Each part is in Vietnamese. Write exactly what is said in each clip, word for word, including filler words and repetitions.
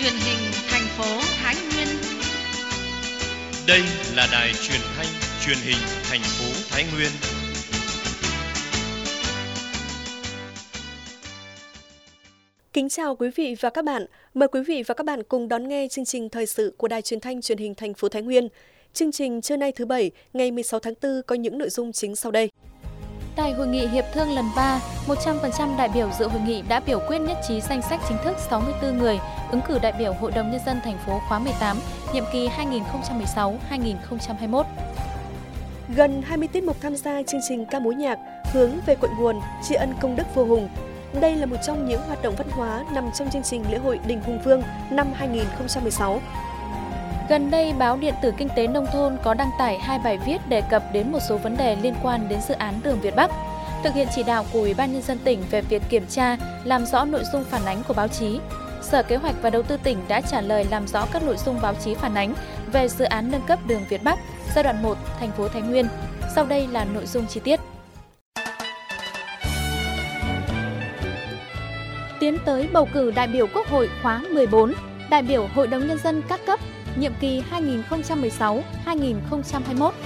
truyền hình thành phố Thái Nguyên. Đây là đài truyền thanh truyền hình thành phố Thái Nguyên. Kính chào quý vị và các bạn. Mời quý vị và các bạn cùng đón nghe chương trình thời sự của đài truyền thanh truyền hình thành phố Thái Nguyên. Chương trình trưa nay thứ Bảy, ngày mười sáu tháng tư có những nội dung chính sau đây. Tại hội nghị hiệp thương lần ba, một trăm phần trăm đại biểu dự hội nghị đã biểu quyết nhất trí danh sách chính thức sáu mươi tư người ứng cử đại biểu Hội đồng Nhân dân thành phố khóa mười tám, nhiệm kỳ hai nghìn không trăm mười sáu đến hai nghìn không trăm hai mươi mốt. Gần hai mươi tiết mục tham gia chương trình ca mối nhạc hướng về cội nguồn, tri ân công đức vua Hùng. Đây là một trong những hoạt động văn hóa nằm trong chương trình lễ hội Đình Hùng Vương năm hai nghìn không trăm mười sáu. Gần đây, báo điện tử Kinh tế Nông thôn có đăng tải hai bài viết đề cập đến một số vấn đề liên quan đến dự án đường Việt Bắc. Thực hiện chỉ đạo của Ủy ban Nhân dân tỉnh về việc kiểm tra, làm rõ nội dung phản ánh của báo chí, Sở Kế hoạch và Đầu tư tỉnh đã trả lời làm rõ các nội dung báo chí phản ánh về dự án nâng cấp đường Việt Bắc giai đoạn một, thành phố Thái Nguyên. Sau đây là nội dung chi tiết. Tiến tới bầu cử đại biểu Quốc hội khóa mười bốn, đại biểu Hội đồng Nhân dân các cấp, nhiệm kỳ hai nghìn không trăm mười sáu đến hai nghìn không trăm hai mươi mốt.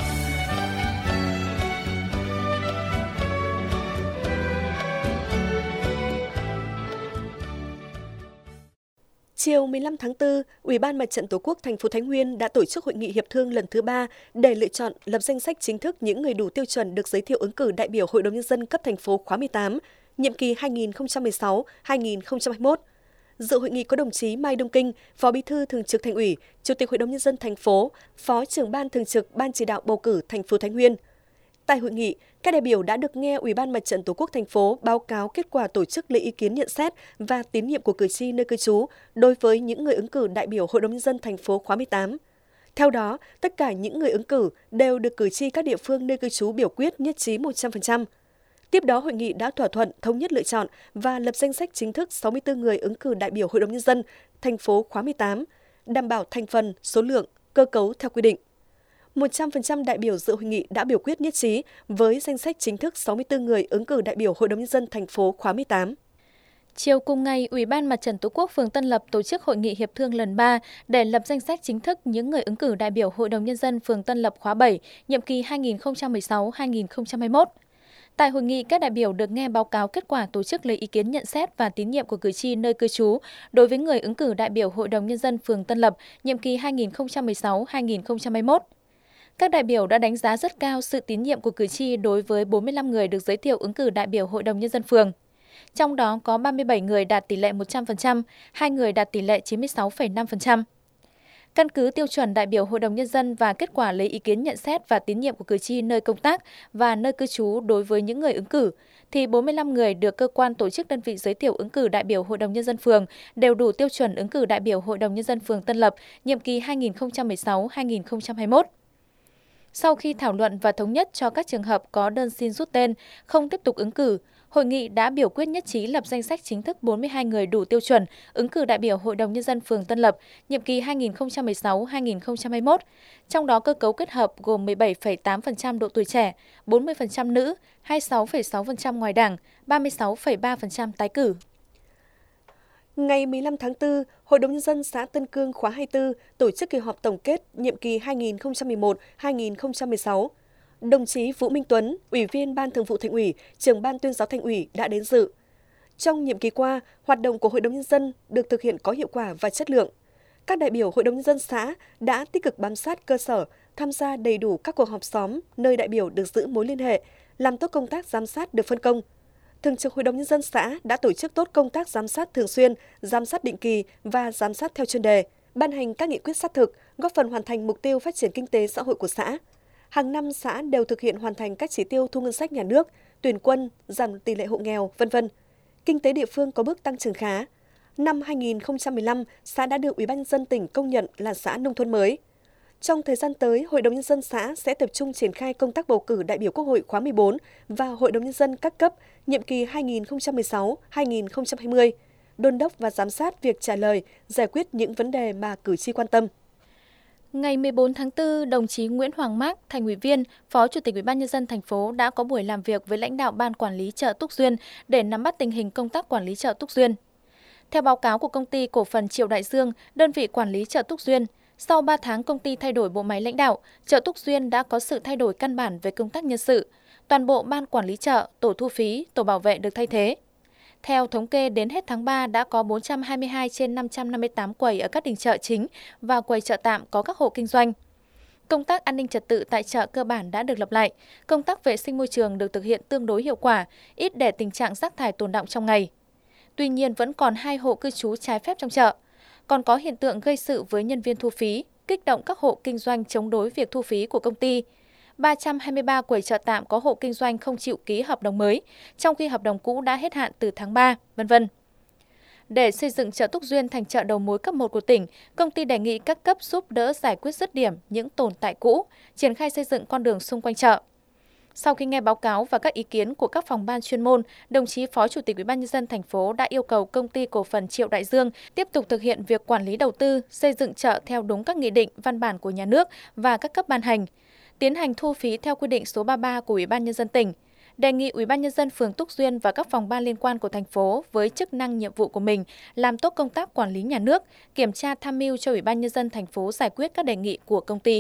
Chiều mười lăm tháng tư, Ủy ban Mặt trận Tổ quốc thành phố Thái Nguyên đã tổ chức hội nghị hiệp thương lần thứ ba để lựa chọn lập danh sách chính thức những người đủ tiêu chuẩn được giới thiệu ứng cử đại biểu Hội đồng Nhân dân cấp thành phố khóa mười tám, nhiệm kỳ hai nghìn không trăm mười sáu đến hai nghìn không trăm hai mươi mốt. Dự hội nghị có đồng chí Mai Đông Kinh, Phó Bí thư Thường trực Thành ủy, Chủ tịch Hội đồng Nhân dân thành phố, Phó trưởng Ban Thường trực Ban chỉ đạo bầu cử thành phố Thái Nguyên. Tại hội nghị, các đại biểu đã được nghe Ủy ban Mặt trận Tổ quốc thành phố báo cáo kết quả tổ chức lấy ý kiến nhận xét và tín nhiệm của cử tri nơi cư trú đối với những người ứng cử đại biểu Hội đồng Nhân dân thành phố khóa mười tám. Theo đó, tất cả những người ứng cử đều được cử tri các địa phương nơi cư trú biểu quyết nhất trí một trăm phần trăm. Tiếp đó, hội nghị đã thỏa thuận thống nhất lựa chọn và lập danh sách chính thức sáu mươi tư người ứng cử đại biểu Hội đồng Nhân dân thành phố khóa mười tám, đảm bảo thành phần, số lượng, cơ cấu theo quy định. một trăm phần trăm đại biểu dự hội nghị đã biểu quyết nhất trí với danh sách chính thức sáu mươi tư người ứng cử đại biểu Hội đồng Nhân dân thành phố khóa mười tám. Chiều cùng ngày, Ủy ban Mặt trận Tổ quốc phường Tân Lập tổ chức hội nghị hiệp thương lần ba để lập danh sách chính thức những người ứng cử đại biểu Hội đồng Nhân dân phường Tân Lập khóa bảy, nhiệm kỳ hai nghìn không trăm mười sáu đến hai nghìn không trăm hai mươi mốt. Tại hội nghị, các đại biểu được nghe báo cáo kết quả tổ chức lấy ý kiến nhận xét và tín nhiệm của cử tri nơi cư trú đối với người ứng cử đại biểu Hội đồng Nhân dân phường Tân Lập, nhiệm kỳ hai nghìn không trăm mười sáu đến hai nghìn không trăm hai mươi mốt. Các đại biểu đã đánh giá rất cao sự tín nhiệm của cử tri đối với bốn mươi lăm người được giới thiệu ứng cử đại biểu Hội đồng Nhân dân phường. Trong đó có ba mươi bảy người đạt tỷ lệ một trăm phần trăm, hai người đạt tỷ lệ chín mươi sáu phẩy năm phần trăm. Căn cứ tiêu chuẩn đại biểu Hội đồng Nhân dân và kết quả lấy ý kiến nhận xét và tín nhiệm của cử tri nơi công tác và nơi cư trú đối với những người ứng cử, thì bốn mươi lăm người được cơ quan tổ chức đơn vị giới thiệu ứng cử đại biểu Hội đồng Nhân dân phường đều đủ tiêu chuẩn ứng cử đại biểu Hội đồng Nhân dân phường Tân Lập, nhiệm kỳ hai nghìn không trăm mười sáu đến hai nghìn không trăm hai mươi mốt. Sau khi thảo luận và thống nhất cho các trường hợp có đơn xin rút tên, không tiếp tục ứng cử, hội nghị đã biểu quyết nhất trí lập danh sách chính thức bốn mươi hai người đủ tiêu chuẩn ứng cử đại biểu Hội đồng Nhân dân phường Tân Lập, nhiệm kỳ hai nghìn không trăm mười sáu đến hai nghìn không trăm hai mươi mốt. Trong đó cơ cấu kết hợp gồm mười bảy phẩy tám phần trăm độ tuổi trẻ, bốn mươi phần trăm nữ, hai mươi sáu phẩy sáu phần trăm ngoài đảng, ba mươi sáu phẩy ba phần trăm tái cử. Ngày mười lăm tháng tư, Hội đồng Nhân dân xã Tân Cương khóa hai mươi tư tổ chức kỳ họp tổng kết nhiệm kỳ hai nghìn không trăm mười một đến hai nghìn không trăm mười sáu. Đồng chí Vũ Minh Tuấn, Ủy viên Ban Thường vụ Thành ủy, Trưởng Ban Tuyên giáo Thành ủy đã đến dự. Trong nhiệm kỳ qua, hoạt động của Hội đồng Nhân dân được thực hiện có hiệu quả và chất lượng. Các đại biểu Hội đồng Nhân dân xã đã tích cực bám sát cơ sở, tham gia đầy đủ các cuộc họp xóm nơi đại biểu được giữ mối liên hệ, làm tốt công tác giám sát được phân công. Thường trực Hội đồng Nhân dân xã đã tổ chức tốt công tác giám sát thường xuyên, giám sát định kỳ và giám sát theo chuyên đề, ban hành các nghị quyết sát thực, góp phần hoàn thành mục tiêu phát triển kinh tế xã hội của xã. Hàng năm xã đều thực hiện hoàn thành các chỉ tiêu thu ngân sách nhà nước, tuyển quân, giảm tỷ lệ hộ nghèo, vân vân. Kinh tế địa phương có bước tăng trưởng khá. Năm hai nghìn không trăm mười lăm, xã đã được Ủy ban Nhân dân tỉnh công nhận là xã nông thôn mới. Trong thời gian tới, Hội đồng Nhân dân xã sẽ tập trung triển khai công tác bầu cử đại biểu Quốc hội khóa mười bốn và Hội đồng Nhân dân các cấp, nhiệm kỳ hai nghìn không trăm mười sáu đến hai nghìn không trăm hai mươi, đôn đốc và giám sát việc trả lời, giải quyết những vấn đề mà cử tri quan tâm. Ngày mười bốn tháng tư, đồng chí Nguyễn Hoàng Mác, Thành ủy viên, Phó Chủ tịch Ủy ban Nhân dân thành phố đã có buổi làm việc với lãnh đạo Ban Quản lý chợ Túc Duyên để nắm bắt tình hình công tác quản lý chợ Túc Duyên. Theo báo cáo của Công ty Cổ phần Triệu Đại Dương, đơn vị quản lý chợ Túc Duyên, sau ba tháng công ty thay đổi bộ máy lãnh đạo, chợ Túc Duyên đã có sự thay đổi căn bản về công tác nhân sự. Toàn bộ ban quản lý chợ, tổ thu phí, tổ bảo vệ được thay thế. Theo thống kê, đến hết tháng ba đã có bốn trăm hai mươi hai trên năm trăm năm mươi tám quầy ở các đình chợ chính và quầy chợ tạm có các hộ kinh doanh. Công tác an ninh trật tự tại chợ cơ bản đã được lập lại, công tác vệ sinh môi trường được thực hiện tương đối hiệu quả, ít để tình trạng rác thải tồn đọng trong ngày. Tuy nhiên vẫn còn hai hộ cư trú trái phép trong chợ, còn có hiện tượng gây sự với nhân viên thu phí, kích động các hộ kinh doanh chống đối việc thu phí của công ty. ba trăm hai mươi ba quầy chợ tạm có hộ kinh doanh không chịu ký hợp đồng mới, trong khi hợp đồng cũ đã hết hạn từ tháng ba, vân vân. Để xây dựng chợ Túc Duyên thành chợ đầu mối cấp một của tỉnh, công ty đề nghị các cấp giúp đỡ giải quyết dứt điểm những tồn tại cũ, triển khai xây dựng con đường xung quanh chợ. Sau khi nghe báo cáo và các ý kiến của các phòng ban chuyên môn, đồng chí Phó Chủ tịch Ủy ban nhân dân thành phố đã yêu cầu Công ty Cổ phần Triệu Đại Dương tiếp tục thực hiện việc quản lý đầu tư, xây dựng chợ theo đúng các nghị định, văn bản của nhà nước và các cấp ban hành, tiến hành thu phí theo quy định số ba mươi ba của Ủy ban nhân dân tỉnh. Đề nghị Ủy ban nhân dân phường Túc Duyên và các phòng ban liên quan của thành phố với chức năng nhiệm vụ của mình làm tốt công tác quản lý nhà nước, kiểm tra tham mưu cho Ủy ban nhân dân thành phố giải quyết các đề nghị của công ty.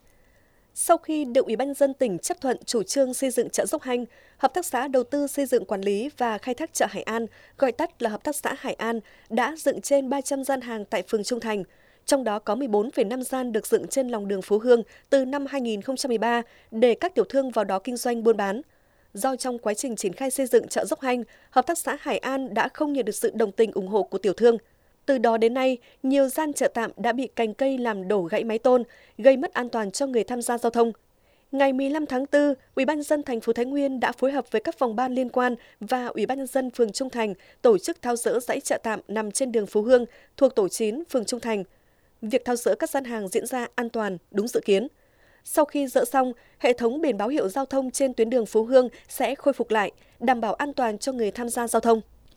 Sau khi được Ủy ban nhân dân tỉnh chấp thuận chủ trương xây dựng chợ Dốc Hanh, Hợp tác xã đầu tư xây dựng quản lý và khai thác chợ Hải An, gọi tắt là Hợp tác xã Hải An, đã dựng trên ba trăm gian hàng tại phường Trung Thành. Trong đó có mười bốn phẩy năm gian được dựng trên lòng đường Phú Hương từ năm hai nghìn không trăm mười ba để các tiểu thương vào đó kinh doanh buôn bán. Do trong quá trình triển khai xây dựng chợ Dốc Hanh, Hợp tác xã Hải An đã không nhận được sự đồng tình ủng hộ của tiểu thương. Từ đó đến nay, nhiều gian chợ tạm đã bị cành cây làm đổ gãy mái tôn, gây mất an toàn cho người tham gia giao thông. Ngày mười lăm tháng tư, Ủy ban nhân dân thành phố Thái Nguyên đã phối hợp với các phòng ban liên quan và Ủy ban nhân dân phường Trung Thành tổ chức tháo dỡ dãy chợ tạm nằm trên đường Phú Hương thuộc tổ chín phường Trung Thành. Việc tháo dỡ các gian hàng diễn ra an toàn, đúng dự kiến. Sau khi dỡ xong, hệ thống biển báo hiệu giao thông trên tuyến đường Phú Hương sẽ khôi phục lại, đảm bảo an toàn cho người tham gia giao thông.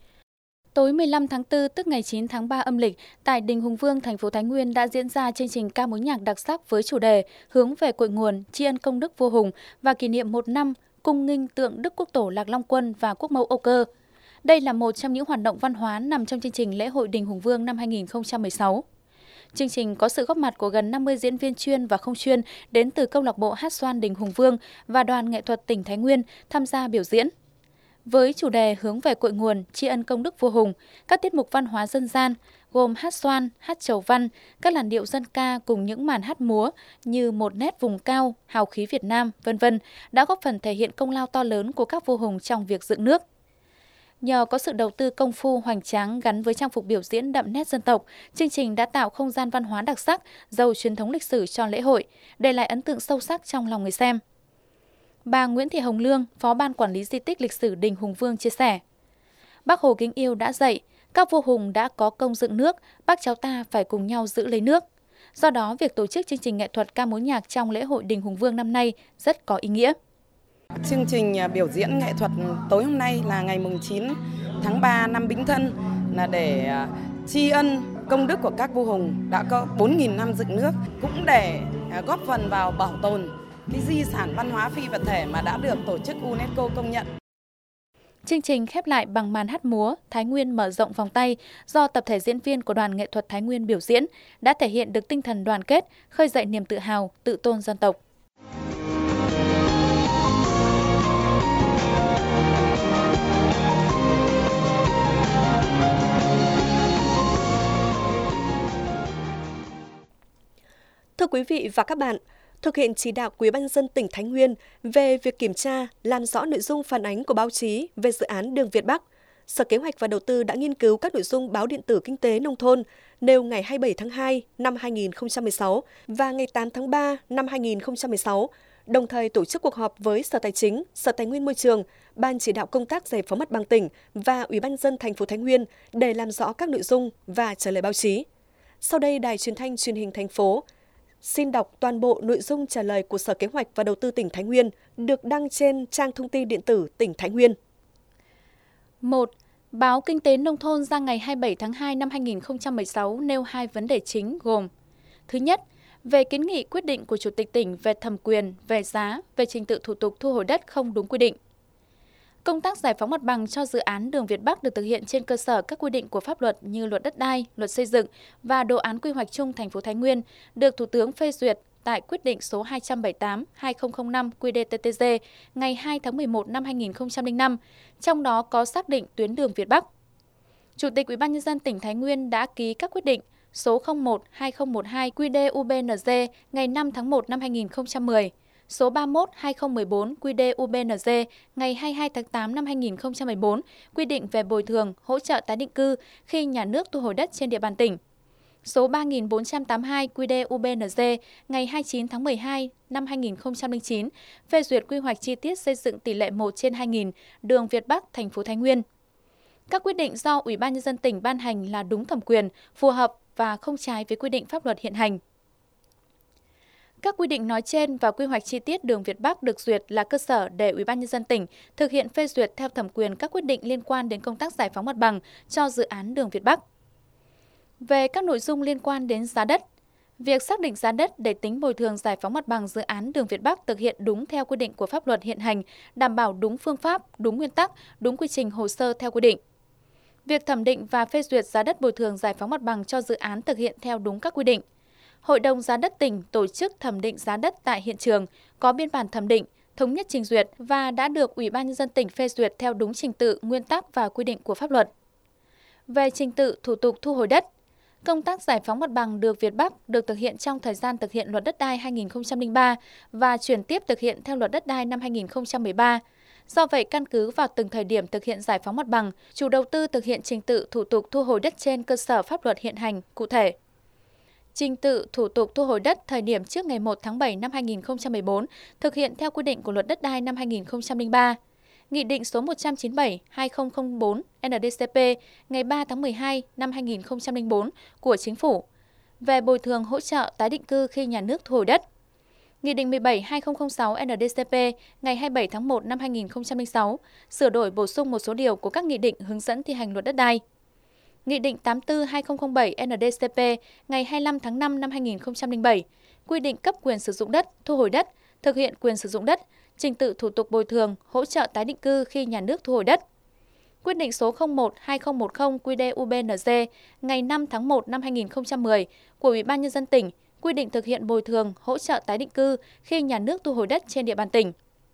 Tối mười lăm tháng tư, tức ngày chín tháng ba âm lịch, tại Đình Hùng Vương, thành phố Thái Nguyên đã diễn ra chương trình ca mối nhạc đặc sắc với chủ đề hướng về cội nguồn, tri ân công đức vua Hùng và kỷ niệm một năm cung nghinh tượng Đức Quốc Tổ Lạc Long Quân và Quốc mẫu Âu Cơ. Đây là một trong những hoạt động văn hóa nằm trong chương trình lễ hội Đình Hùng Vương năm hai nghìn không trăm mười sáu. Chương trình có sự góp mặt của gần năm mươi diễn viên chuyên và không chuyên đến từ câu lạc bộ hát xoan Đình Hùng Vương và đoàn nghệ thuật tỉnh Thái Nguyên tham gia biểu diễn. Với chủ đề hướng về cội nguồn, tri ân công đức vua Hùng, các tiết mục văn hóa dân gian gồm hát xoan, hát chầu văn, các làn điệu dân ca cùng những màn hát múa như Một nét vùng cao, Hào khí Việt Nam, vân vân đã góp phần thể hiện công lao to lớn của các vua hùng trong việc dựng nước. Nhờ có sự đầu tư công phu hoành tráng gắn với trang phục biểu diễn đậm nét dân tộc, chương trình đã tạo không gian văn hóa đặc sắc, giàu truyền thống lịch sử cho lễ hội, để lại ấn tượng sâu sắc trong lòng người xem. Bà Nguyễn Thị Hồng Lương, Phó Ban Quản lý Di tích lịch sử Đình Hùng Vương chia sẻ, Bác Hồ kính yêu đã dạy, các vua hùng đã có công dựng nước, bác cháu ta phải cùng nhau giữ lấy nước. Do đó, việc tổ chức chương trình nghệ thuật ca mối nhạc trong lễ hội Đình Hùng Vương năm nay rất có ý nghĩa. Chương trình biểu diễn nghệ thuật tối hôm nay là ngày chín tháng ba năm Bính Thân là để tri ân công đức của các vua hùng đã có bốn nghìn năm dựng nước, cũng để góp phần vào bảo tồn cái di sản văn hóa phi vật thể mà đã được tổ chức UNESCO công nhận. Chương trình khép lại bằng màn hát múa Thái Nguyên mở rộng vòng tay do tập thể diễn viên của đoàn nghệ thuật Thái Nguyên biểu diễn đã thể hiện được tinh thần đoàn kết, khơi dậy niềm tự hào, tự tôn dân tộc. Thưa quý vị và các bạn, thực hiện chỉ đạo của Ủy ban nhân dân tỉnh Thái Nguyên về việc kiểm tra, làm rõ nội dung phản ánh của báo chí về dự án đường Việt Bắc, Sở Kế hoạch và Đầu tư đã nghiên cứu các nội dung báo điện tử kinh tế nông thôn nêu ngày hai mươi bảy tháng hai năm hai nghìn không trăm mười sáu và ngày tám tháng ba năm hai nghìn không trăm mười sáu, đồng thời tổ chức cuộc họp với Sở Tài chính, Sở Tài nguyên Môi trường, Ban chỉ đạo công tác giải phóng mặt bằng tỉnh và Ủy ban nhân dân thành phố Thái Nguyên để làm rõ các nội dung và trả lời báo chí. Sau đây, Đài Truyền thanh Truyền hình thành phố xin đọc toàn bộ nội dung trả lời của Sở Kế hoạch và Đầu tư tỉnh Thái Nguyên được đăng trên trang thông tin điện tử tỉnh Thái Nguyên. một. Báo Kinh tế Nông thôn ra ngày hai mươi bảy tháng hai năm hai nghìn không trăm mười sáu nêu hai vấn đề chính gồm: Thứ nhất, về kiến nghị quyết định của Chủ tịch tỉnh về thẩm quyền, về giá, về trình tự thủ tục thu hồi đất không đúng quy định. Công tác giải phóng mặt bằng cho dự án đường Việt Bắc được thực hiện trên cơ sở các quy định của pháp luật như Luật Đất đai, Luật Xây dựng và Đồ án Quy hoạch chung thành phố Thái Nguyên được Thủ tướng phê duyệt tại quyết định số hai trăm bảy mươi tám trên hai nghìn không trăm lẻ năm quy đê tê tê giê ngày hai tháng mười một năm hai nghìn không trăm lẻ năm, trong đó có xác định tuyến đường Việt Bắc. Chủ tịch Ủy ban nhân dân tỉnh Thái Nguyên đã ký các quyết định số không một trên hai nghìn không trăm mười hai quy đê u bê en giê ngày năm tháng một năm hai nghìn không trăm mười, số ba mươi mốt trên hai nghìn không trăm mười bốn quy đê u bê en giê ngày hai mươi hai tháng tám năm hai nghìn không trăm mười bốn quy định về bồi thường, hỗ trợ tái định cư khi nhà nước thu hồi đất trên địa bàn tỉnh. Số ba nghìn bốn trăm tám mươi hai quy đê u bê en giê ngày hai mươi chín tháng mười hai năm hai nghìn không trăm lẻ chín phê duyệt quy hoạch chi tiết xây dựng tỷ lệ một trên hai nghìn đường Việt Bắc thành phố Thái Nguyên. Các quyết định do Ủy ban nhân dân tỉnh ban hành là đúng thẩm quyền, phù hợp và không trái với quy định pháp luật hiện hành. Các quy định nói trên và quy hoạch chi tiết đường Việt Bắc được duyệt là cơ sở để Ủy ban nhân dân tỉnh thực hiện phê duyệt theo thẩm quyền các quyết định liên quan đến công tác giải phóng mặt bằng cho dự án đường Việt Bắc. Về các nội dung liên quan đến giá đất, việc xác định giá đất để tính bồi thường giải phóng mặt bằng dự án đường Việt Bắc thực hiện đúng theo quy định của pháp luật hiện hành, đảm bảo đúng phương pháp, đúng nguyên tắc, đúng quy trình hồ sơ theo quy định. Việc thẩm định và phê duyệt giá đất bồi thường giải phóng mặt bằng cho dự án thực hiện theo đúng các quy định. Hội đồng giá đất tỉnh tổ chức thẩm định giá đất tại hiện trường, có biên bản thẩm định, thống nhất trình duyệt và đã được Ủy ban nhân dân tỉnh phê duyệt theo đúng trình tự, nguyên tắc và quy định của pháp luật. Về trình tự thủ tục thu hồi đất, công tác giải phóng mặt bằng đường Việt Bắc được thực hiện trong thời gian thực hiện Luật Đất đai hai nghìn không trăm lẻ ba và chuyển tiếp thực hiện theo Luật Đất đai năm hai nghìn không trăm mười ba. Do vậy, căn cứ vào từng thời điểm thực hiện giải phóng mặt bằng, chủ đầu tư thực hiện trình tự thủ tục thu hồi đất trên cơ sở pháp luật hiện hành cụ thể. Trình tự thủ tục thu hồi đất thời điểm trước ngày một tháng bảy năm hai nghìn không trăm mười bốn thực hiện theo quy định của Luật Đất đai năm hai nghìn không trăm lẻ ba. Nghị định số một trăm chín mươi bảy trên hai nghìn không trăm lẻ bốn en đê cê pê ngày ba tháng mười hai năm hai nghìn không trăm lẻ bốn của Chính phủ về bồi thường hỗ trợ tái định cư khi nhà nước thu hồi đất. Nghị định mười bảy trên hai nghìn không trăm lẻ sáu en đê cê pê ngày hai mươi bảy tháng một năm hai nghìn không trăm lẻ sáu sửa đổi bổ sung một số điều của các nghị định hướng dẫn thi hành Luật Đất đai. Nghị định tám mươi tư trên hai nghìn không trăm lẻ bảy en đê cê pê ngày hai mươi lăm tháng năm năm hai nghìn không trăm lẻ bảy quy định cấp quyền sử dụng đất, thu hồi đất, thực hiện quyền sử dụng đất, trình tự thủ tục bồi thường, hỗ trợ tái định cư khi nhà nước thu hồi đất. Quyết định số không một trên hai nghìn không trăm mười quy đê u bê en giê ngày năm tháng một năm hai nghìn không trăm mười của Ủy ban nhân dân tỉnh quy định thực hiện bồi thường, hỗ trợ tái định cư khi nhà nước thu hồi đất trên địa bàn tỉnh.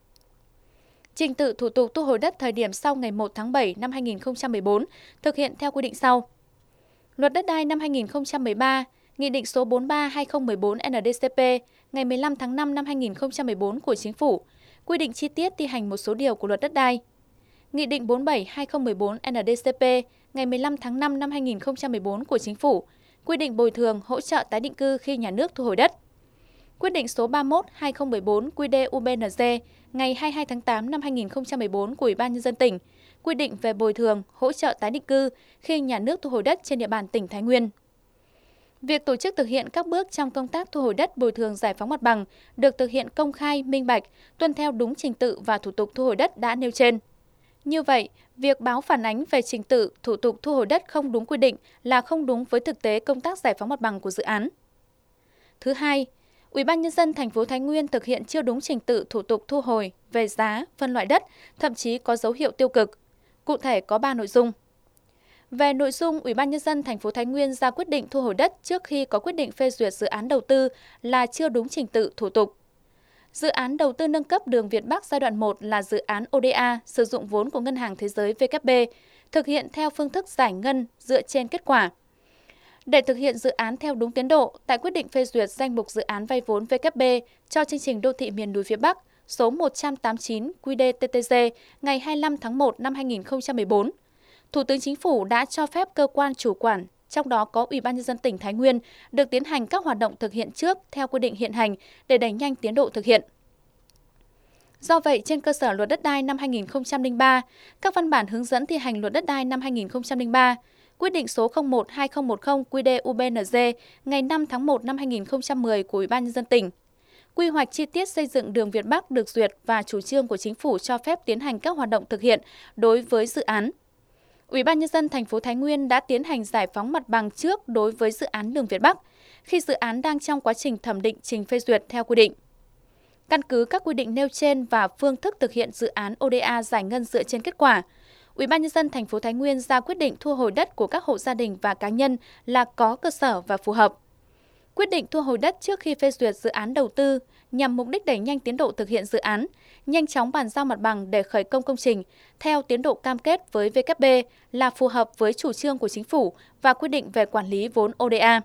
Trình tự thủ tục thu hồi đất thời điểm sau ngày một tháng bảy năm hai nghìn không trăm mười bốn thực hiện theo quy định sau. Luật Đất đai năm hai nghìn không trăm mười ba, Nghị định số bốn mươi ba trên hai nghìn không trăm mười bốn en đê cê pê ngày mười lăm tháng năm năm hai nghìn không trăm mười bốn của Chính phủ quy định chi tiết thi hành một số điều của Luật Đất đai. Nghị định bốn mươi bảy trên hai nghìn không trăm mười bốn en đê cê pê ngày mười lăm tháng năm năm hai nghìn không trăm mười bốn của Chính phủ quy định bồi thường hỗ trợ tái định cư khi nhà nước thu hồi đất. Quyết định số ba mươi mốt trên hai nghìn không trăm mười bốn quy đê u bê en giê ngày hai mươi hai tháng tám năm hai nghìn không trăm mười bốn của Ủy ban nhân dân tỉnh quy định về bồi thường hỗ trợ tái định cư khi nhà nước thu hồi đất trên địa bàn tỉnh Thái Nguyên. Việc tổ chức thực hiện các bước trong công tác thu hồi đất bồi thường giải phóng mặt bằng được thực hiện công khai, minh bạch, tuân theo đúng trình tự và thủ tục thu hồi đất đã nêu trên. Như vậy, việc báo phản ánh về trình tự, thủ tục thu hồi đất không đúng quy định là không đúng với thực tế công tác giải phóng mặt bằng của dự án. Thứ hai, Ủy ban nhân dân thành phố Thái Nguyên thực hiện chưa đúng trình tự thủ tục thu hồi về giá, phân loại đất, thậm chí có dấu hiệu tiêu cực. Cụ thể có ba nội dung. Về nội dung, Ủy ban nhân dân thành phố Thái Nguyên ra quyết định thu hồi đất trước khi có quyết định phê duyệt dự án đầu tư là chưa đúng trình tự thủ tục. Dự án đầu tư nâng cấp đường Việt Bắc giai đoạn một là dự án ô đê a sử dụng vốn của Ngân hàng Thế giới vê kép bê, thực hiện theo phương thức giải ngân dựa trên kết quả. Để thực hiện dự án theo đúng tiến độ, tại quyết định phê duyệt danh mục dự án vay vốn vê kép bê cho chương trình đô thị miền núi phía Bắc số một trăm tám mươi chín quy đê tê tê giê ngày hai mươi lăm tháng một năm hai nghìn không trăm mười bốn, Thủ tướng Chính phủ đã cho phép cơ quan chủ quản, trong đó có Ủy ban nhân dân tỉnh Thái Nguyên, được tiến hành các hoạt động thực hiện trước theo quy định hiện hành để đẩy nhanh tiến độ thực hiện. Do vậy, trên cơ sở Luật Đất đai năm hai nghìn không trăm lẻ ba, các văn bản hướng dẫn thi hành Luật Đất đai năm hai nghìn không trăm lẻ ba, quyết định số không một trên hai nghìn không trăm mười quy đê u bê en giê ngày năm tháng một năm hai nghìn không trăm mười của Ủy ban nhân dân tỉnh, quy hoạch chi tiết xây dựng đường Việt Bắc được duyệt và chủ trương của Chính phủ cho phép tiến hành các hoạt động thực hiện đối với dự án. Ủy ban nhân dân thành phố Thái Nguyên đã tiến hành giải phóng mặt bằng trước đối với dự án đường Việt Bắc khi dự án đang trong quá trình thẩm định trình phê duyệt theo quy định. Căn cứ các quy định nêu trên và phương thức thực hiện dự án ô đê a giải ngân dựa trên kết quả, Ủy ban nhân dân thành phố Thái Nguyên ra quyết định thu hồi đất của các hộ gia đình và cá nhân là có cơ sở và phù hợp. Quyết định thu hồi đất trước khi phê duyệt dự án đầu tư nhằm mục đích đẩy nhanh tiến độ thực hiện dự án, nhanh chóng bàn giao mặt bằng để khởi công công trình theo tiến độ cam kết với vê kép bê là phù hợp với chủ trương của chính phủ và quy định về quản lý vốn ô đê a.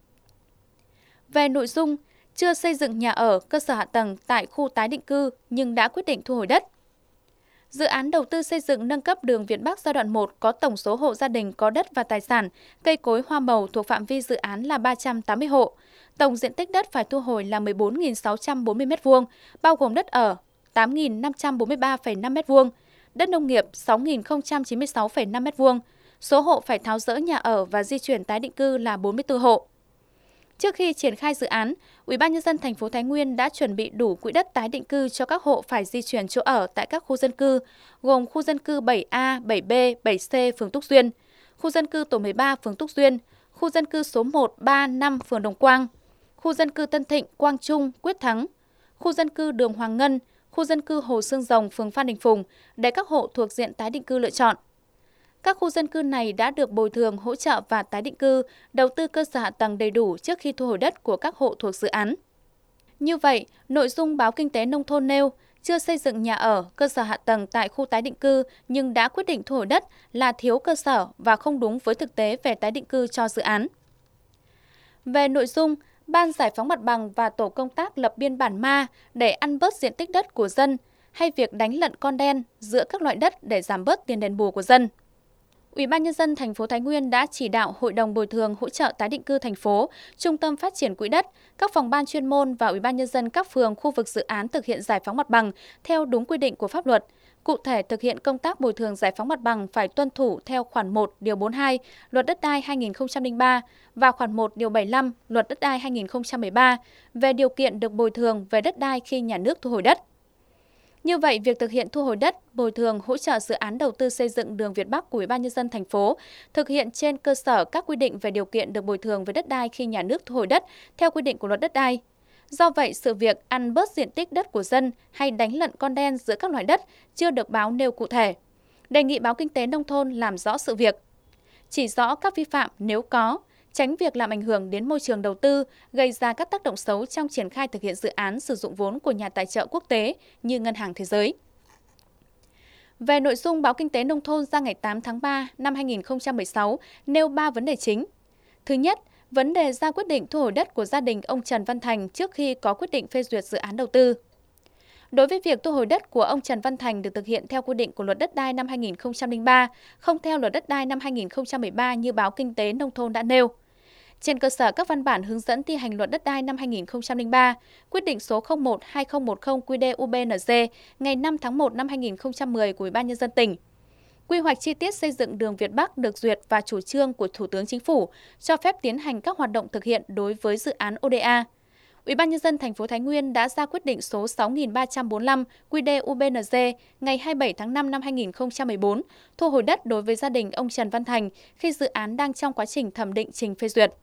Về nội dung, chưa xây dựng nhà ở, cơ sở hạ tầng tại khu tái định cư nhưng đã quyết định thu hồi đất. Dự án đầu tư xây dựng nâng cấp đường Việt Bắc giai đoạn một có tổng số hộ gia đình có đất và tài sản, cây cối hoa màu thuộc phạm vi dự án là ba trăm tám mươi hộ. Tổng diện tích đất phải thu hồi là mười bốn nghìn sáu trăm bốn mươi mét vuông, bao gồm đất ở tám nghìn năm trăm bốn mươi ba phẩy năm mét vuông, đất nông nghiệp sáu nghìn không trăm chín mươi sáu phẩy năm mét vuông. Số hộ phải tháo dỡ nhà ở và di chuyển tái định cư là bốn mươi tư hộ. Trước khi triển khai dự án, Ủy ban nhân dân thành phố Thái Nguyên đã chuẩn bị đủ quỹ đất tái định cư cho các hộ phải di chuyển chỗ ở tại các khu dân cư, gồm khu dân cư bảy A, bảy B, bảy C phường Túc Duyên, khu dân cư tổ mười ba phường Túc Duyên, khu dân cư số một, ba, năm phường Đồng Quang, khu dân cư Tân Thịnh, Quang Trung, Quyết Thắng, khu dân cư đường Hoàng Ngân, khu dân cư Hồ Xương Rồng phường Phan Đình Phùng để các hộ thuộc diện tái định cư lựa chọn. Các khu dân cư này đã được bồi thường, hỗ trợ và tái định cư, đầu tư cơ sở hạ tầng đầy đủ trước khi thu hồi đất của các hộ thuộc dự án. Như vậy, nội dung báo Kinh tế Nông thôn nêu chưa xây dựng nhà ở, cơ sở hạ tầng tại khu tái định cư nhưng đã quyết định thu hồi đất là thiếu cơ sở và không đúng với thực tế về tái định cư cho dự án. Về nội dung, Ban giải phóng mặt bằng và tổ công tác lập biên bản ma để ăn bớt diện tích đất của dân hay việc đánh lận con đen giữa các loại đất để giảm bớt tiền đền bù của dân. Ủy ban nhân dân thành phố Thái Nguyên đã chỉ đạo Hội đồng bồi thường hỗ trợ tái định cư thành phố, Trung tâm phát triển quỹ đất, các phòng ban chuyên môn và Ủy ban nhân dân các phường khu vực dự án thực hiện giải phóng mặt bằng theo đúng quy định của pháp luật. Cụ thể, thực hiện công tác bồi thường giải phóng mặt bằng phải tuân thủ theo khoản một điều bốn mươi hai Luật Đất đai hai nghìn không trăm lẻ ba và khoản một điều bảy mươi lăm Luật Đất đai hai nghìn không trăm mười ba về điều kiện được bồi thường về đất đai khi nhà nước thu hồi đất. Như vậy, việc thực hiện thu hồi đất, bồi thường, hỗ trợ dự án đầu tư xây dựng đường Việt Bắc của Ủy ban nhân dân thành phố thực hiện trên cơ sở các quy định về điều kiện được bồi thường về đất đai khi nhà nước thu hồi đất theo quy định của Luật Đất đai. Do vậy, sự việc ăn bớt diện tích đất của dân hay đánh lận con đen giữa các loại đất chưa được báo nêu cụ thể. Đề nghị báo Kinh tế Nông thôn làm rõ sự việc, chỉ rõ các vi phạm nếu có, tránh việc làm ảnh hưởng đến môi trường đầu tư, gây ra các tác động xấu trong triển khai thực hiện dự án sử dụng vốn của nhà tài trợ quốc tế như Ngân hàng Thế giới. Về nội dung, báo Kinh tế Nông thôn ra ngày tám tháng ba năm hai nghìn không trăm mười sáu nêu ba vấn đề chính. Thứ nhất, vấn đề ra quyết định thu hồi đất của gia đình ông Trần Văn Thành trước khi có quyết định phê duyệt dự án đầu tư. Đối với việc thu hồi đất của ông Trần Văn Thành được thực hiện theo quy định của Luật Đất đai năm hai nghìn không trăm lẻ ba, không theo Luật Đất đai năm hai nghìn không trăm mười ba như báo Kinh tế Nông thôn đã nêu. Trên cơ sở các văn bản hướng dẫn thi hành Luật Đất đai năm hai nghìn không trăm lẻ ba, quyết định số không một hai không một không quy đê u bê en giê ngày năm tháng một năm hai nghìn không trăm mười của Ủy ban nhân dân tỉnh. Quy hoạch chi tiết xây dựng đường Việt Bắc được duyệt và chủ trương của Thủ tướng Chính phủ cho phép tiến hành các hoạt động thực hiện đối với dự án ô đê a. Ủy ban nhân dân thành phố Thái Nguyên đã ra quyết định số sáu nghìn ba trăm bốn mươi lăm quy đê u bê en giê ngày hai mươi bảy tháng năm năm hai nghìn không trăm mười bốn thu hồi đất đối với gia đình ông Trần Văn Thành khi dự án đang trong quá trình thẩm định trình phê duyệt.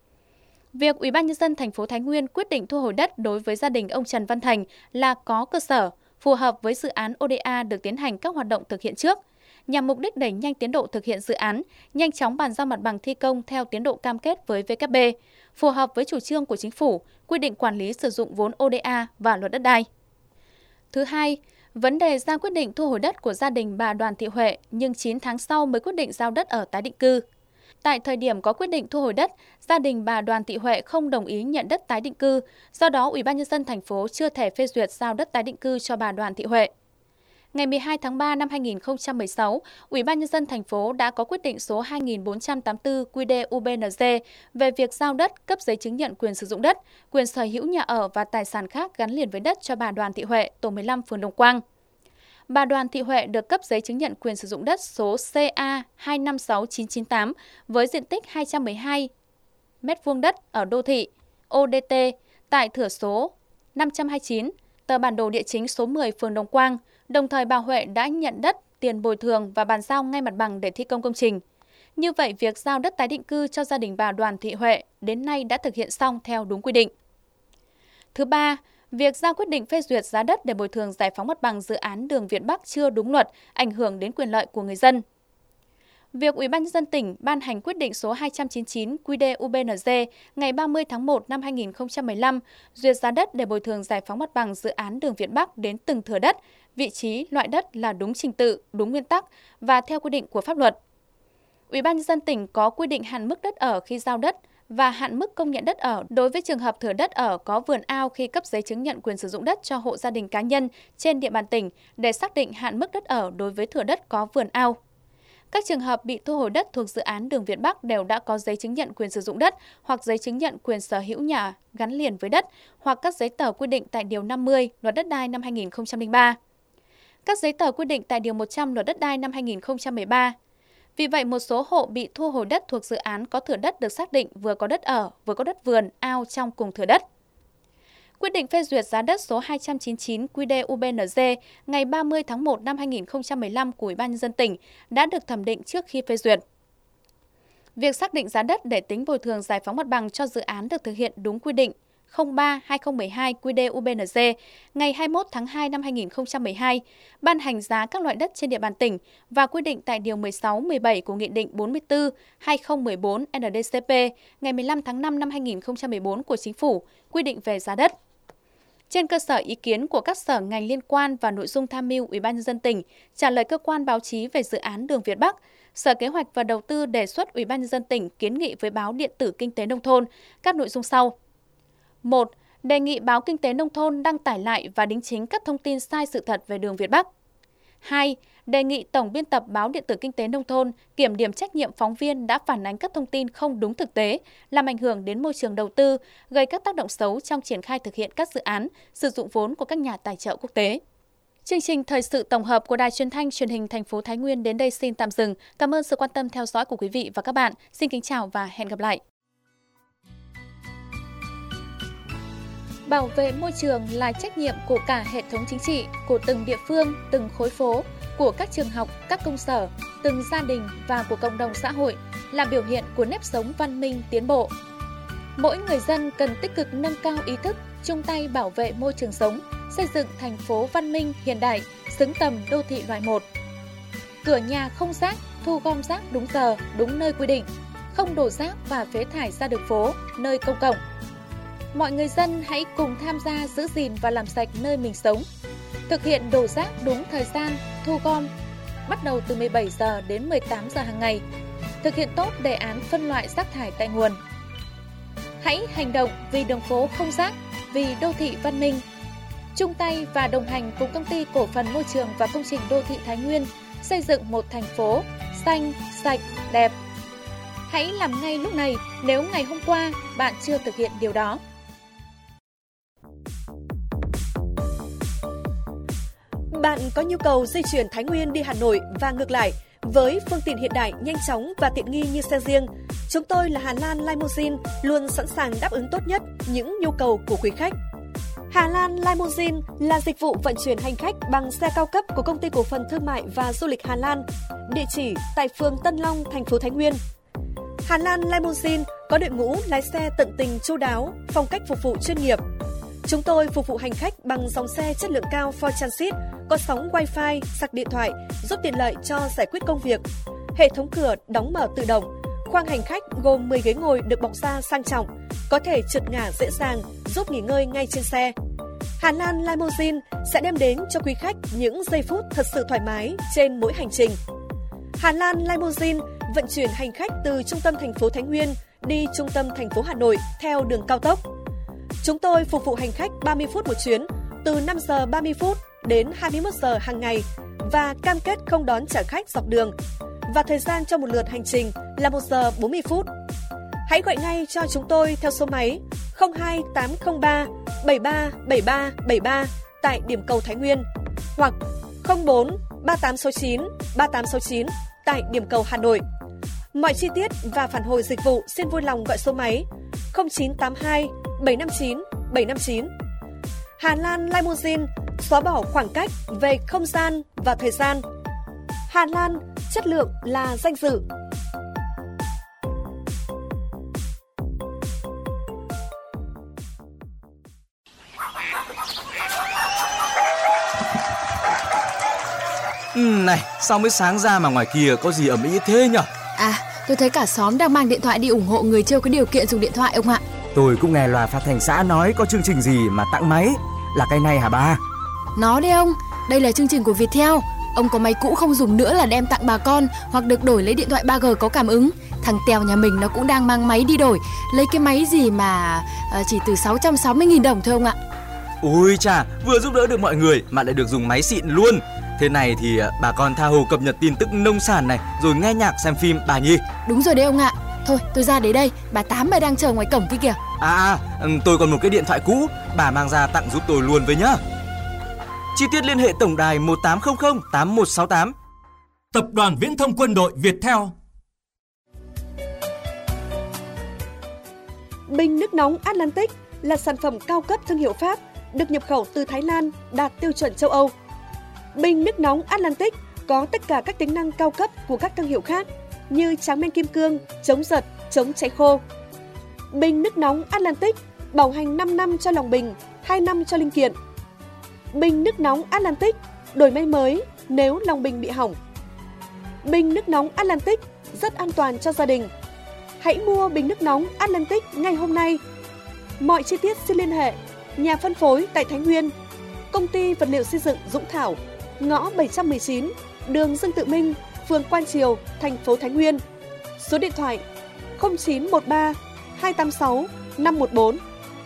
Việc Ủy ban nhân dân thành phố Thái Nguyên quyết định thu hồi đất đối với gia đình ông Trần Văn Thành là có cơ sở, phù hợp với dự án ô đê a được tiến hành các hoạt động thực hiện trước, nhằm mục đích đẩy nhanh tiến độ thực hiện dự án, nhanh chóng bàn giao mặt bằng thi công theo tiến độ cam kết với vê kép bê, phù hợp với chủ trương của chính phủ, quy định quản lý sử dụng vốn ô đê a và Luật Đất đai. Thứ hai, vấn đề ra quyết định thu hồi đất của gia đình bà Đoàn Thị Huệ nhưng chín tháng sau mới quyết định giao đất ở tái định cư. Tại thời điểm có quyết định thu hồi đất, gia đình bà Đoàn Thị Huệ không đồng ý nhận đất tái định cư, do đó Ủy ban nhân dân thành phố chưa thể phê duyệt giao đất tái định cư cho bà Đoàn Thị Huệ. Ngày mười hai tháng ba năm hai nghìn không trăm mười sáu, Ủy ban nhân dân thành phố đã có quyết định số hai nghìn bốn trăm tám mươi tư quy đê u bê en giê về việc giao đất, cấp giấy chứng nhận quyền sử dụng đất, quyền sở hữu nhà ở và tài sản khác gắn liền với đất cho bà Đoàn Thị Huệ, tổ mười lăm phường Đồng Quang. Bà Đoàn Thị Huệ được cấp giấy chứng nhận quyền sử dụng đất số C A hai năm sáu chín chín tám với diện tích hai trăm mười hai mét vuông đất ở đô thị ô đê tê tại thửa số năm trăm hai mươi chín, tờ bản đồ địa chính số mười phường Đồng Quang. Đồng thời bà Huệ đã nhận đất, tiền bồi thường và bàn giao ngay mặt bằng để thi công công trình. Như vậy, việc giao đất tái định cư cho gia đình bà Đoàn Thị Huệ đến nay đã thực hiện xong theo đúng quy định. Thứ ba, Việc ra quyết định phê duyệt giá đất để bồi thường giải phóng mặt bằng dự án đường Việt Bắc chưa đúng luật, ảnh hưởng đến quyền lợi của người dân. Việc Ủy ban nhân dân tỉnh ban hành quyết định số hai trăm chín mươi chín quy đê u bê en giê ngày ba mươi tháng một năm hai nghìn không trăm mười lăm duyệt giá đất để bồi thường giải phóng mặt bằng dự án đường Việt Bắc đến từng thửa đất, vị trí, loại đất là đúng trình tự, đúng nguyên tắc và theo quy định của pháp luật. Ủy ban nhân dân tỉnh có quy định hạn mức đất ở khi giao đất và hạn mức công nhận đất ở đối với trường hợp thửa đất ở có vườn ao khi cấp giấy chứng nhận quyền sử dụng đất cho hộ gia đình cá nhân trên địa bàn tỉnh để xác định hạn mức đất ở đối với thửa đất có vườn ao. Các trường hợp bị thu hồi đất thuộc dự án đường Việt Bắc đều đã có giấy chứng nhận quyền sử dụng đất hoặc giấy chứng nhận quyền sở hữu nhà gắn liền với đất hoặc các giấy tờ quy định tại Điều năm mươi Luật Đất đai năm hai nghìn không trăm lẻ ba. Các giấy tờ quy định tại Điều một trăm Luật Đất đai năm hai nghìn không trăm mười ba. Vì vậy, một số hộ bị thu hồi đất thuộc dự án có thửa đất được xác định vừa có đất ở, vừa có đất vườn, ao trong cùng thửa đất. Quyết định phê duyệt giá đất số hai trăm chín mươi chín quy đê u bê en giê ngày ba mươi tháng một năm hai nghìn không trăm mười lăm của Ủy ban nhân dân tỉnh đã được thẩm định trước khi phê duyệt. Việc xác định giá đất để tính bồi thường giải phóng mặt bằng cho dự án được thực hiện đúng quy định không ba trên hai nghìn không trăm mười hai quy đê u bê en giê ngày hai mươi mốt tháng hai năm hai nghìn không trăm mười hai, ban hành giá các loại đất trên địa bàn tỉnh và quy định tại Điều mười sáu, mười bảy của Nghị định bốn mươi tư trên hai nghìn không trăm mười bốn en đê cê pê ngày mười lăm tháng năm năm hai nghìn không trăm mười bốn của Chính phủ quy định về giá đất. Trên cơ sở ý kiến của các sở ngành liên quan và nội dung tham mưu Ủy ban nhân dân tỉnh trả lời cơ quan báo chí về dự án đường Việt Bắc, Sở Kế hoạch và Đầu tư đề xuất Ủy ban nhân dân tỉnh kiến nghị với báo điện tử Kinh tế Nông thôn các nội dung sau. một. Đề nghị báo Kinh tế Nông thôn đăng tải lại và đính chính các thông tin sai sự thật về đường Việt Bắc. hai. Đề nghị Tổng biên tập báo điện tử Kinh tế Nông thôn kiểm điểm trách nhiệm phóng viên đã phản ánh các thông tin không đúng thực tế, làm ảnh hưởng đến môi trường đầu tư, gây các tác động xấu trong triển khai thực hiện các dự án, sử dụng vốn của các nhà tài trợ quốc tế. Chương trình thời sự tổng hợp của Đài Truyền thanh Truyền hình thành phố Thái Nguyên đến đây xin tạm dừng. Cảm ơn sự quan tâm theo dõi của quý vị và các bạn. Xin kính chào và hẹn gặp lại. Bảo vệ môi trường là trách nhiệm của cả hệ thống chính trị, của từng địa phương, từng khối phố, của các trường học, các công sở, từng gia đình và của cộng đồng xã hội, là biểu hiện của nếp sống văn minh tiến bộ. Mỗi người dân cần tích cực nâng cao ý thức, chung tay bảo vệ môi trường sống, xây dựng thành phố văn minh hiện đại, xứng tầm đô thị loại một. Cửa nhà không rác, thu gom rác đúng giờ, đúng nơi quy định, không đổ rác và phế thải ra đường phố, nơi công cộng. Mọi người dân hãy cùng tham gia giữ gìn và làm sạch nơi mình sống. Thực hiện đổ rác đúng thời gian, thu gom, bắt đầu từ mười bảy giờ đến mười tám giờ hàng ngày. Thực hiện tốt đề án phân loại rác thải tại nguồn. Hãy hành động vì đường phố không rác, vì đô thị văn minh. Chung tay và đồng hành cùng Công ty Cổ phần Môi trường và Công trình Đô thị Thái Nguyên xây dựng một thành phố xanh, sạch, đẹp. Hãy làm ngay lúc này nếu ngày hôm qua bạn chưa thực hiện điều đó. Bạn có nhu cầu di chuyển Thái Nguyên đi Hà Nội và ngược lại với phương tiện hiện đại, nhanh chóng và tiện nghi như xe riêng, chúng tôi là Hà Lan Limousine luôn sẵn sàng đáp ứng tốt nhất những nhu cầu của quý khách. Hà Lan Limousine là dịch vụ vận chuyển hành khách bằng xe cao cấp của Công ty Cổ phần Thương mại và Du lịch Hà Lan, địa chỉ tại phường Tân Long, thành phố Thái Nguyên. Hà Lan Limousine có đội ngũ lái xe tận tình chu đáo, phong cách phục vụ chuyên nghiệp. Chúng tôi phục vụ hành khách bằng dòng xe chất lượng cao Ford Transit, có sóng Wi-Fi, sạc điện thoại, giúp tiện lợi cho giải quyết công việc. Hệ thống cửa đóng mở tự động. Khoang hành khách gồm mười ghế ngồi được bọc da sang trọng, có thể trượt ngả dễ dàng, giúp nghỉ ngơi ngay trên xe. Hà Lan Limousine sẽ đem đến cho quý khách những giây phút thật sự thoải mái trên mỗi hành trình. Hà Lan Limousine vận chuyển hành khách từ trung tâm thành phố Thái Nguyên đi trung tâm thành phố Hà Nội theo đường cao tốc. Chúng tôi phục vụ hành khách ba mươi phút một chuyến, từ năm giờ ba mươi phút đến hai mươi mốt giờ hàng ngày và cam kết không đón trả khách dọc đường. Và thời gian cho một lượt hành trình là một giờ bốn mươi phút. Hãy gọi ngay cho chúng tôi theo số máy không hai tám không ba bảy ba bảy ba bảy ba tại điểm cầu Thái Nguyên hoặc không bốn ba tám sáu chín ba tám sáu chín tại điểm cầu Hà Nội. Mọi chi tiết và phản hồi dịch vụ xin vui lòng gọi số máy không chín tám hai bảy năm chín bảy năm chín. Hà Lan Limousine xóa bỏ khoảng cách về không gian và thời gian. Hà Lan, chất lượng là danh dự. Ừ, này, sao mới sáng ra mà ngoài kia có gì ầm ĩ thế nhở? À, tôi thấy cả xóm đang mang điện thoại đi ủng hộ người chưa có điều kiện dùng điện thoại ông ạ. Tôi cũng nghe loa phát thanh xã nói có chương trình gì mà tặng máy. Là cái này hả ba? Nó đấy ông, đây là chương trình của Viettel. Ông có máy cũ không dùng nữa là đem tặng bà con, hoặc được đổi lấy điện thoại ba G có cảm ứng. Thằng Tèo nhà mình nó cũng đang mang máy đi đổi, lấy cái máy gì mà à, chỉ từ sáu trăm sáu mươi nghìn đồng thôi ông ạ. Ôi chà, vừa giúp đỡ được mọi người mà lại được dùng máy xịn luôn. Thế này thì bà con tha hồ cập nhật tin tức nông sản này, rồi nghe nhạc xem phim bà nhỉ? Đúng rồi đấy ông ạ. Thôi tôi ra đấy đây, bà Tám bà đang chờ ngoài cổng kia kìa. À, tôi còn một cái điện thoại cũ, bà mang ra tặng giúp tôi luôn với nhá. Chi tiết liên hệ tổng đài một tám không không tám một sáu tám. Tập đoàn Viễn thông Quân đội Viettel. Bình nước nóng Atlantic là sản phẩm cao cấp thương hiệu Pháp, được nhập khẩu từ Thái Lan, đạt tiêu chuẩn châu Âu. Bình nước nóng Atlantic có tất cả các tính năng cao cấp của các thương hiệu khác như tráng men kim cương, chống giật, chống cháy khô. Bình nước nóng Atlantic bảo hành năm năm cho lòng bình, hai năm cho linh kiện. Bình nước nóng Atlantic đổi may mới nếu lòng bình bị hỏng. Bình nước nóng Atlantic rất an toàn cho gia đình. Hãy mua bình nước nóng Atlantic ngay hôm nay. Mọi chi tiết xin liên hệ nhà phân phối tại Thái Nguyên, công ty vật liệu xây dựng Dũng Thảo, ngõ bảy trăm mười chín, đường Dương Tự Minh, phường Quan Triều, thành phố Thái Nguyên. Số điện thoại không chín một ba hai tám sáu năm một bốn.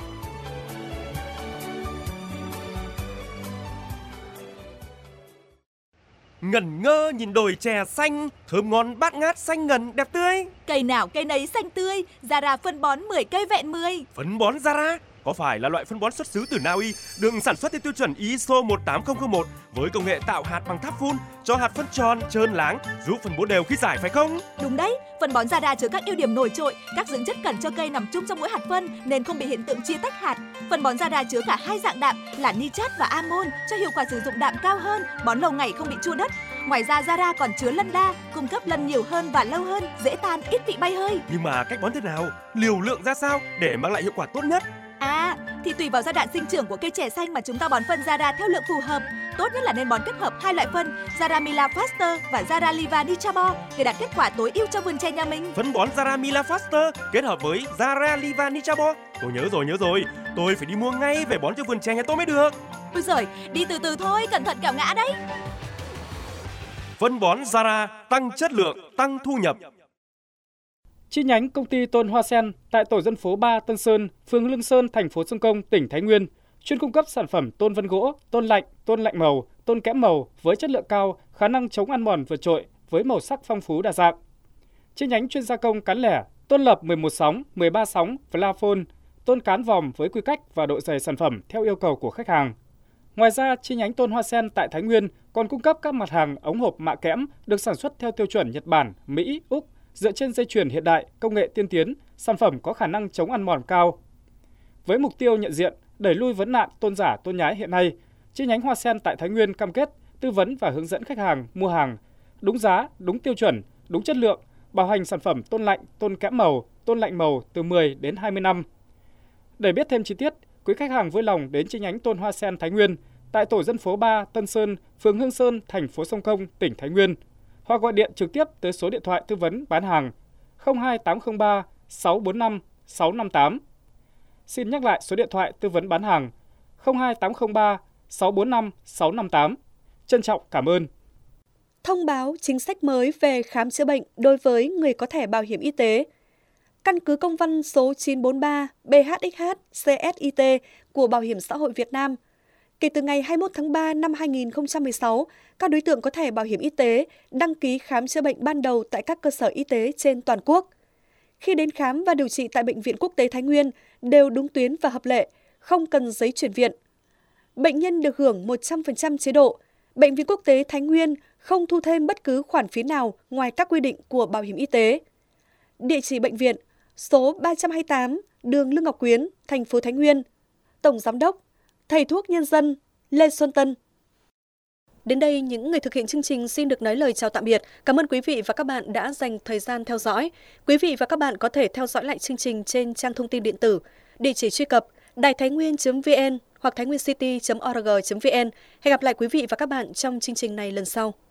Ngẩn ngơ nhìn đồi chè xanh, thơm ngon bát ngát xanh ngần đẹp tươi. Cây nào cây nấy xanh tươi, Zara phân bón mười cây vẹn mười. Phân bón Zara có phải là loại phân bón xuất xứ từ Na Uy, được sản xuất theo tiêu chuẩn i ét o một tám không không một với công nghệ tạo hạt bằng tháp phun, cho hạt phân tròn, trơn láng, giúp phân bố đều khi rải phải không? Đúng đấy, phân bón Zara chứa các ưu điểm nổi trội, các dưỡng chất cần cho cây nằm chung trong mỗi hạt phân nên không bị hiện tượng chia tách hạt. Phân bón Zara chứa cả hai dạng đạm là nitrat và amon cho hiệu quả sử dụng đạm cao hơn, bón lâu ngày không bị chua đất. Ngoài ra Zara còn chứa lân đa, cung cấp lân nhiều hơn và lâu hơn, dễ tan, ít bị bay hơi. Nhưng mà cách bón thế nào, liều lượng ra sao để mang lại hiệu quả tốt nhất? À, thì tùy vào giai đoạn sinh trưởng của cây chè xanh mà chúng ta bón phân Zara theo lượng phù hợp. Tốt nhất là nên bón kết hợp hai loại phân Zara Mila Faster và Zara Liva Nichabo để đạt kết quả tối ưu cho vườn chè nhà mình. Phân bón Zara Mila Faster kết hợp với Zara Liva Nichabo. Tôi nhớ rồi, nhớ rồi. Tôi phải đi mua ngay về bón cho vườn chè nhà tôi mới được. Ôi giời, đi từ từ thôi, cẩn thận kẻo ngã đấy. Phân bón Zara tăng chất lượng, tăng thu nhập. Chi nhánh công ty Tôn Hoa Sen tại tổ dân phố ba Tân Sơn, phường Lương Sơn, thành phố Sông Công, tỉnh Thái Nguyên, chuyên cung cấp sản phẩm tôn vân gỗ, tôn lạnh, tôn lạnh màu, tôn kẽm màu với chất lượng cao, khả năng chống ăn mòn vượt trội với màu sắc phong phú đa dạng. Chi nhánh chuyên gia công cán lẻ, tôn lập mười một sóng, mười ba sóng, Flafone, tôn cán vòm với quy cách và độ dày sản phẩm theo yêu cầu của khách hàng. Ngoài ra, chi nhánh Tôn Hoa Sen tại Thái Nguyên còn cung cấp các mặt hàng ống hộp mạ kẽm được sản xuất theo tiêu chuẩn Nhật Bản, Mỹ, Úc, dựa trên dây chuyền hiện đại, công nghệ tiên tiến, sản phẩm có khả năng chống ăn mòn cao. Với mục tiêu nhận diện, đẩy lui vấn nạn tôn giả tôn nhái hiện nay, chi nhánh Hoa Sen tại Thái Nguyên cam kết tư vấn và hướng dẫn khách hàng mua hàng đúng giá, đúng tiêu chuẩn, đúng chất lượng, bảo hành sản phẩm tôn lạnh, tôn kẽm màu, tôn lạnh màu từ mười đến hai mươi năm. Để biết thêm chi tiết, quý khách hàng vui lòng đến chi nhánh Tôn Hoa Sen Thái Nguyên tại tổ dân phố ba Tân Sơn, phường Hương Sơn, thành phố Sông Công, tỉnh Thái Nguyên, hoặc gọi điện trực tiếp tới số điện thoại tư vấn bán hàng không hai tám không ba sáu bốn năm sáu năm tám. Xin nhắc lại số điện thoại tư vấn bán hàng không hai tám không ba sáu bốn năm sáu năm tám. Trân trọng cảm ơn. Thông báo chính sách mới về khám chữa bệnh đối với người có thẻ bảo hiểm y tế. Căn cứ công văn số chín bốn ba B H X H C S I T của Bảo hiểm xã hội Việt Nam, kể từ ngày hai mươi mốt tháng ba năm hai nghìn không trăm mười sáu, các đối tượng có thẻ bảo hiểm y tế đăng ký khám chữa bệnh ban đầu tại các cơ sở y tế trên toàn quốc. Khi đến khám và điều trị tại Bệnh viện Quốc tế Thái Nguyên đều đúng tuyến và hợp lệ, không cần giấy chuyển viện. Bệnh nhân được hưởng một trăm phần trăm chế độ. Bệnh viện Quốc tế Thái Nguyên không thu thêm bất cứ khoản phí nào ngoài các quy định của bảo hiểm y tế. Địa chỉ bệnh viện số ba trăm hai mươi tám đường Lương Ngọc Quyến, thành phố Thái Nguyên. Tổng Giám đốc, Thầy thuốc Nhân dân, Lê Xuân Tân. Đến đây, những người thực hiện chương trình xin được nói lời chào tạm biệt. Cảm ơn quý vị và các bạn đã dành thời gian theo dõi. Quý vị và các bạn có thể theo dõi lại chương trình trên trang thông tin điện tử, địa chỉ truy cập đài thái nguyên chấm vn hoặc thái nguyên city chấm org chấm vn. Hẹn gặp lại quý vị và các bạn trong chương trình này lần sau.